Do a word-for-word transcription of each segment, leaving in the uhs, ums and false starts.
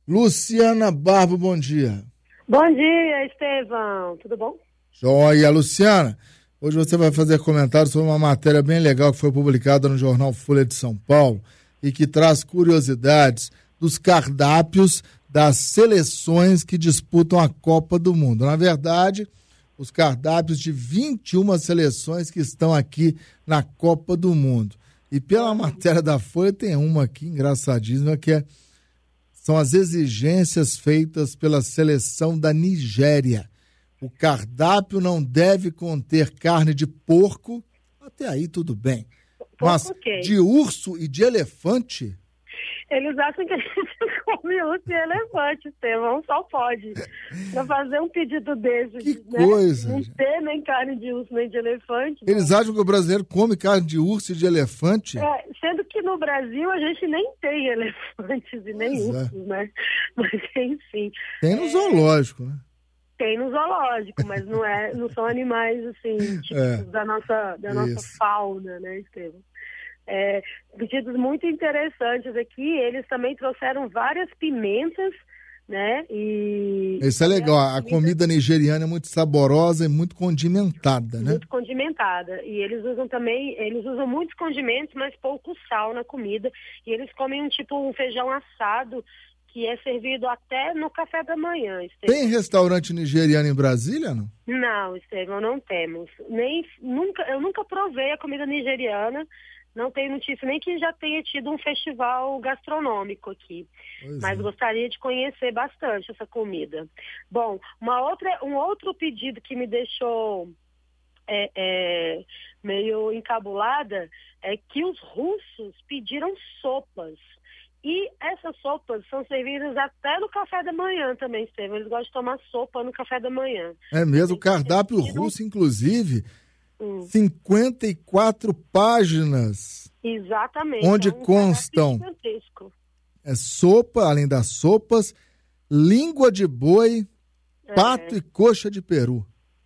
Luciana Barbo, bom dia. Bom dia, Estevão. Tudo bom? Joia, Luciana. Hoje você vai fazer comentários sobre uma matéria bem legal que foi publicada no jornal Folha de São Paulo e que traz curiosidades dos cardápios das seleções que disputam a Copa do Mundo. Na verdade, os cardápios de vinte e uma seleções que estão aqui na Copa do Mundo. E pela matéria da Folha tem uma aqui engraçadíssima que é, são as exigências feitas pela seleção da Nigéria. O cardápio não deve conter carne de porco, até aí tudo bem. Mas okay. de urso e de elefante? Eles acham que a gente come urso e elefante, Estevão, só pode. Pra fazer um pedido desse, que né? coisa! Não ter nem carne de urso nem de elefante. Eles não. acham que o brasileiro come carne de urso e de elefante? É, sendo que no Brasil a gente nem tem elefantes e nem Pois ursos, é. né? Mas enfim. Tem no é... zoológico, né? Tem no zoológico, mas não, é, não são animais, assim, típicos É, da nossa, da nossa isso. fauna, né, Estevão? É, pedidos muito interessantes aqui, eles também trouxeram várias pimentas, né, e... Isso é legal, a comida nigeriana é muito saborosa e muito condimentada, né? Muito condimentada, e eles usam também, eles usam muitos condimentos, mas pouco sal na comida, e eles comem um tipo, um feijão assado, que é servido até no café da manhã, Estevão. Tem restaurante nigeriano em Brasília, não? Não, Estevão, não temos. Nem, nunca, eu nunca provei a comida nigeriana, não tenho notícia nem que já tenha tido um festival gastronômico aqui. Pois Mas é. gostaria de conhecer bastante essa comida. Bom, uma outra, um outro pedido que me deixou é, é, meio encabulada é que os russos pediram sopas. E essas sopas são servidas até no café da manhã também, Estevão. Eles gostam de tomar sopa no café da manhã. É mesmo, o cardápio Eles pediram- russo, inclusive, Hum. cinquenta e quatro páginas. Exatamente. Onde é um constam- cardápio gigantesco. É sopa, além das sopas, língua de boi, É. pato e coxa de peru.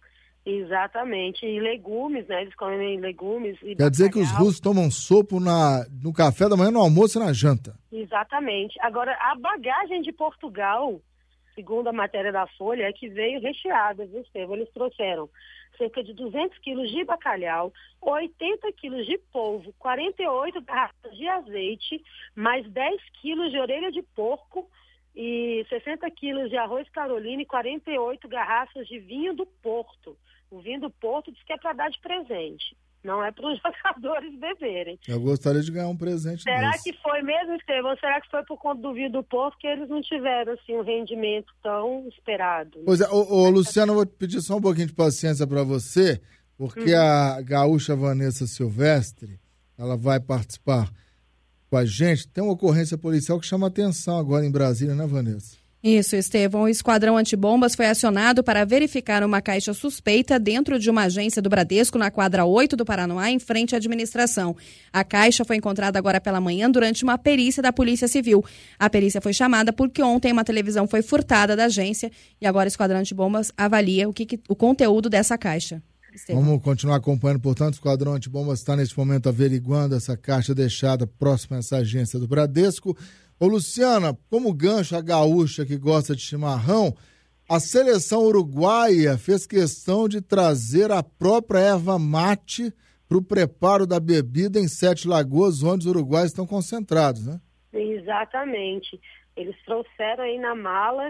Exatamente. E legumes, né? Eles comem legumes e Quer dizer que os bacalhau. russos tomam sopa na, no café da manhã, no almoço e na janta. Exatamente. Agora, a bagagem de Portugal, segundo a matéria da Folha, é que veio recheada, viu, Estevão? Eles trouxeram cerca de duzentos quilos de bacalhau, oitenta quilos de polvo, quarenta e oito garrafas de azeite, mais dez quilos de orelha de porco e sessenta quilos de arroz carolina e quarenta e oito garrafas de vinho do Porto. O vinho do Porto diz que é para dar de presente, não é para os jogadores beberem. Eu gostaria de ganhar um presente Será desse. que foi mesmo, Estevão? Será que foi por conta do vinho do Porto que eles não tiveram assim, um rendimento tão esperado? Pois é, ô, ô, Luciano, eu vou pedir só um pouquinho de paciência para você, porque Uhum. a gaúcha Vanessa Silvestre, ela vai participar com a gente. Tem uma ocorrência policial que chama atenção agora em Brasília, né, Vanessa? Isso, Estevão. O esquadrão antibombas foi acionado para verificar uma caixa suspeita dentro de uma agência do Bradesco na quadra oito do Paranoá, em frente à administração. A caixa foi encontrada agora pela manhã durante uma perícia da Polícia Civil. A perícia foi chamada porque ontem uma televisão foi furtada da agência e agora o esquadrão antibombas avalia o, que, que, o conteúdo dessa caixa. Estevão. Vamos continuar acompanhando, portanto, o esquadrão antibombas está neste momento averiguando essa caixa deixada próxima a essa agência do Bradesco. Ô, Luciana, como gancho a gaúcha que gosta de chimarrão, a seleção uruguaia fez questão de trazer a própria erva mate para o preparo da bebida em Sete Lagoas, onde os uruguaios estão concentrados, né? Exatamente. Eles trouxeram aí na mala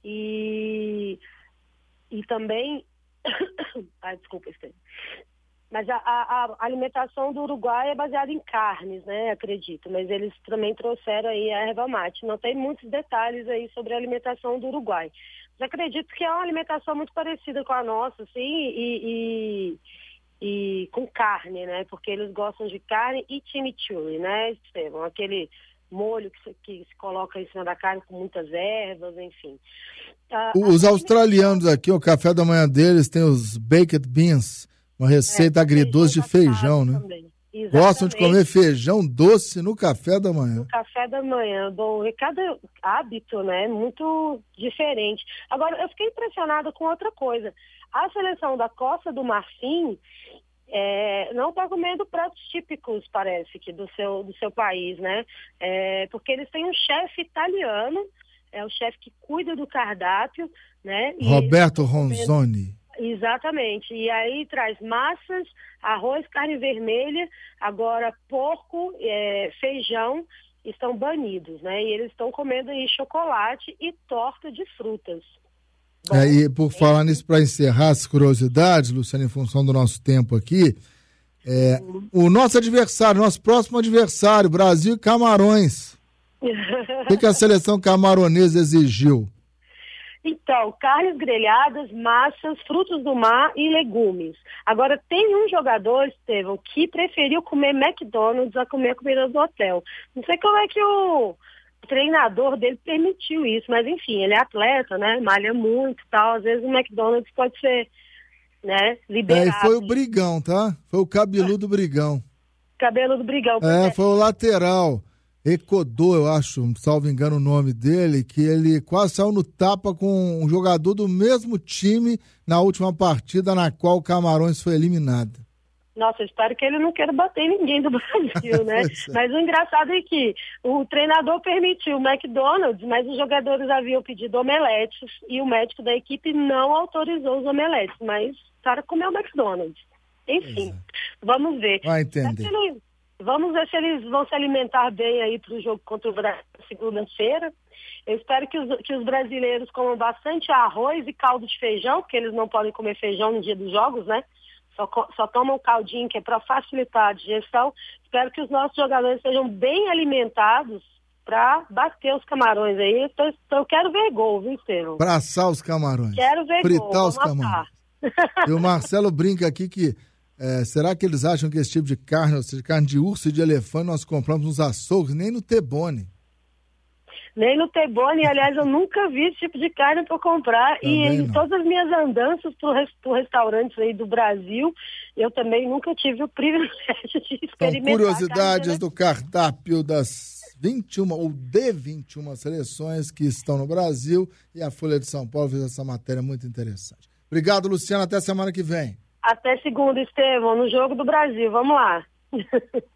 e, e também... Ai, desculpa, Estevão. Mas a, a, a alimentação do Uruguai é baseada em carnes, né, acredito. Mas eles também trouxeram aí a erva mate. Não tem muitos detalhes aí sobre a alimentação do Uruguai. Mas acredito que é uma alimentação muito parecida com a nossa, assim, e, e, e com carne, né? Porque eles gostam de carne e chimichurri, né, Estevão? Aquele molho que se, que se coloca em cima da carne com muitas ervas, enfim. Ah, Os a australianos aqui, o café da manhã deles tem os baked beans, uma receita É, agridoce de feijão, né? também. Gostam de Exatamente. comer feijão doce no café da manhã. No café da manhã. Bom, e cada hábito, né, muito diferente. Agora, eu fiquei impressionada com outra coisa. A seleção da Costa do Marfim é, não está comendo pratos típicos, parece, que do seu, do seu país, né? É, porque eles têm um chefe italiano é o chefe que cuida do cardápio, né? E Roberto Ronzoni. Exatamente. E aí traz massas, arroz, carne vermelha, agora porco, é, feijão, estão banidos, né? E eles estão comendo aí chocolate e torta de frutas. Bom, é, e por falar nisso, para encerrar as curiosidades, Luciana, em função do nosso tempo aqui, é, o nosso adversário, nosso próximo adversário, Brasil e Camarões. O que, que a seleção camaronesa exigiu? Então, carnes grelhadas, massas, frutos do mar e legumes. Agora, tem um jogador, Estevão, que preferiu comer McDonald's a comer comida do hotel. Não sei como é que o treinador dele permitiu isso, mas enfim, ele é atleta, né? Malha muito e tal. Às vezes o McDonald's pode ser, né, liberado. É, e foi o Brigão, tá? Foi o cabeludo Brigão. Cabelo do Brigão. É, foi o lateral. Ecodô, eu acho, salvo engano o nome dele, que ele quase saiu no tapa com um jogador do mesmo time na última partida na qual o Camarões foi eliminado. Nossa, eu espero que ele não queira bater em ninguém do Brasil, né? Mas o engraçado é que o treinador permitiu o McDonald's, mas os jogadores haviam pedido omeletes e o médico da equipe não autorizou os omeletes, mas o cara comeu o McDonald's. Enfim, vamos ver. Vai entender. Vamos ver se eles vão se alimentar bem aí para o jogo contra o Brasil segunda-feira. Eu espero que os, que os brasileiros comam bastante arroz e caldo de feijão, porque eles não podem comer feijão no dia dos jogos, né? Só, só tomam caldinho, que é para facilitar a digestão. Espero que os nossos jogadores sejam bem alimentados para bater os Camarões aí. Então, eu quero ver gol, viu, Estevão? Pra assar os Camarões. Quero ver Fritar gol. Fritar os Camarões. E o Marcelo brinca aqui que É, será que eles acham que esse tipo de carne, ou seja, carne de urso e de elefante, nós compramos nos açougues, nem no Tebone? Nem no Tebone, aliás, eu nunca vi esse tipo de carne para comprar. Também e em não. Todas as minhas andanças por, por restaurantes aí do Brasil, eu também nunca tive o privilégio de experimentar. São curiosidades do cardápio das vinte e uma ou de vinte e uma seleções que estão no Brasil, e a Folha de São Paulo fez essa matéria muito interessante. Obrigado, Luciana. Até semana que vem. Até segunda, Estevão, no Jogo do Brasil. Vamos lá.